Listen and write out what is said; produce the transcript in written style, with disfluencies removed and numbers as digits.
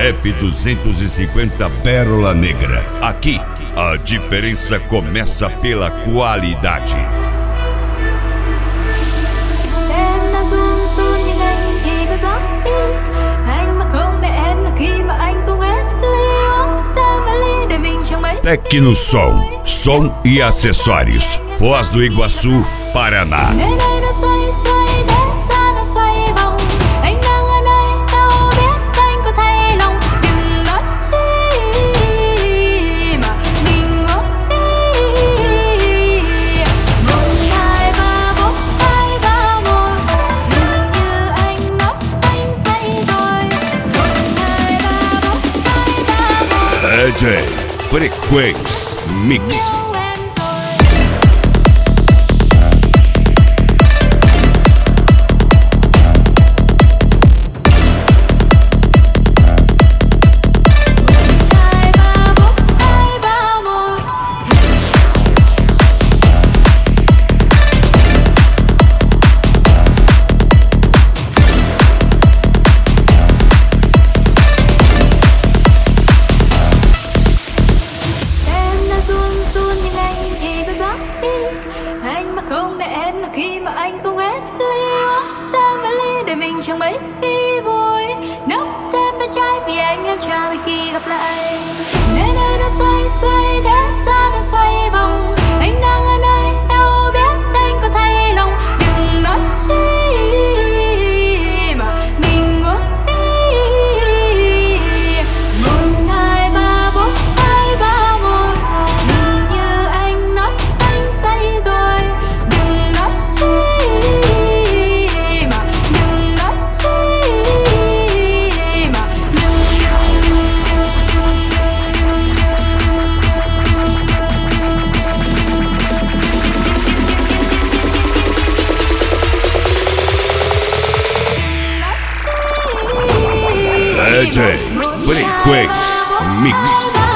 F250 Pérola Negra. Aqui, a diferença começa pela qualidade. Em là run run nhưng anh thì có gió đi. Anh mà không để em là khi mà anh không hết ly uống ta và ly để mình chẳng mấy. Tecnosom, som e acessórios. Foz do Iguaçu, Paraná. Nơi đây nó xoay xoay thế gian nó xoay vòng. Anh đang ở đây đâu biết anh có thay lòng. Đừng nói chi mà mình ngốc đi. 1, 2, 3, 4, 2, 3, 1. Hình như anh nói anh say rồi. 1, 2, 3, 4, 2, 3, 1. DJ Frequência Mix. Anh mà không để em là khi mà anh không hết ly uống ta và ly để mình chẳng mấy khi vui. Nốc thêm vài chai vì anh em chào vì khi gặp lại. Nơi nơi nó xoay xoay thế gian nó xoay vòng. Anh đang ở đây đâu biết anh có thay lòng. Đừng nói chi mà mình ngốc đi. 1, 2, 3, 4, 2, 3, 1. Hình như anh nói anh say rồi. Đừng nói chi mà đừng nói chi mà DJ Frequência Mix.